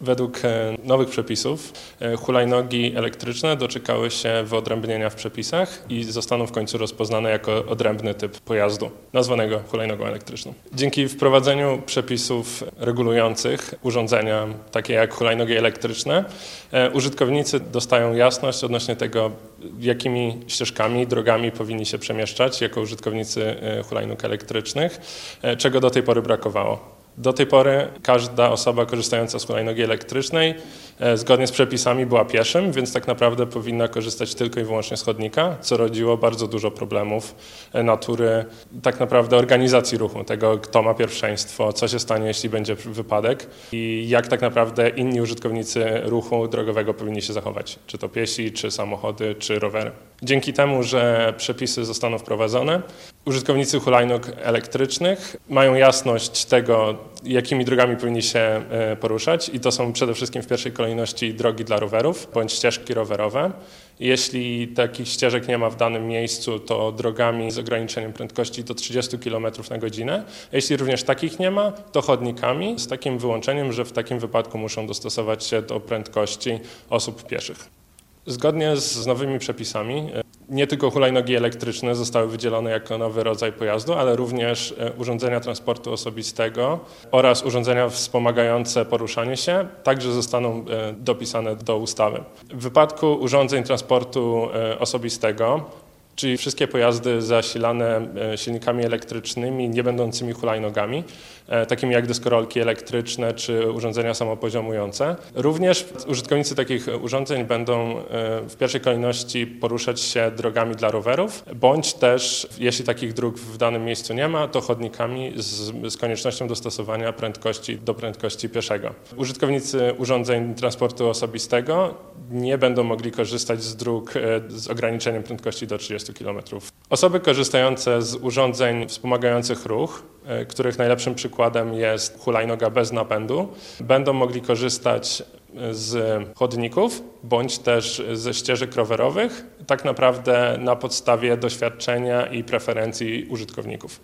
Według nowych przepisów hulajnogi elektryczne doczekały się wyodrębnienia w przepisach i zostaną w końcu rozpoznane jako odrębny typ pojazdu, nazwanego hulajnogą elektryczną. Dzięki wprowadzeniu przepisów regulujących urządzenia takie jak hulajnogi elektryczne, użytkownicy dostają jasność odnośnie tego, jakimi ścieżkami, drogami powinni się przemieszczać jako użytkownicy hulajnóg elektrycznych, czego do tej pory brakowało. Do tej pory każda osoba korzystająca z hulajnogi elektrycznej zgodnie z przepisami była pieszym, więc tak naprawdę powinna korzystać tylko i wyłącznie z chodnika, co rodziło bardzo dużo problemów natury tak naprawdę organizacji ruchu, tego kto ma pierwszeństwo, co się stanie jeśli będzie wypadek i jak tak naprawdę inni użytkownicy ruchu drogowego powinni się zachować, czy to piesi, czy samochody, czy rowery. Dzięki temu, że przepisy zostaną wprowadzone, użytkownicy hulajnóg elektrycznych mają jasność tego, jakimi drogami powinni się poruszać i to są przede wszystkim w pierwszej kolejności drogi dla rowerów bądź ścieżki rowerowe. Jeśli takich ścieżek nie ma w danym miejscu, to drogami z ograniczeniem prędkości do 30 km na godzinę. A jeśli również takich nie ma, to chodnikami z takim wyłączeniem, że w takim wypadku muszą dostosować się do prędkości osób pieszych. Zgodnie z nowymi przepisami nie tylko hulajnogi elektryczne zostały wydzielone jako nowy rodzaj pojazdu, ale również urządzenia transportu osobistego oraz urządzenia wspomagające poruszanie się także zostaną dopisane do ustawy. W wypadku urządzeń transportu osobistego, czyli wszystkie pojazdy zasilane silnikami elektrycznymi nie będącymi hulajnogami, takimi jak deskorolki elektryczne czy urządzenia samopoziomujące. Również użytkownicy takich urządzeń będą w pierwszej kolejności poruszać się drogami dla rowerów, bądź też, jeśli takich dróg w danym miejscu nie ma, to chodnikami z koniecznością dostosowania prędkości do prędkości pieszego. Użytkownicy urządzeń transportu osobistego nie będą mogli korzystać z dróg z ograniczeniem prędkości do 30 km. Osoby korzystające z urządzeń wspomagających ruch, których najlepszym przykładem jest hulajnoga bez napędu, będą mogli korzystać z chodników bądź też ze ścieżek rowerowych, tak naprawdę na podstawie doświadczenia i preferencji użytkowników.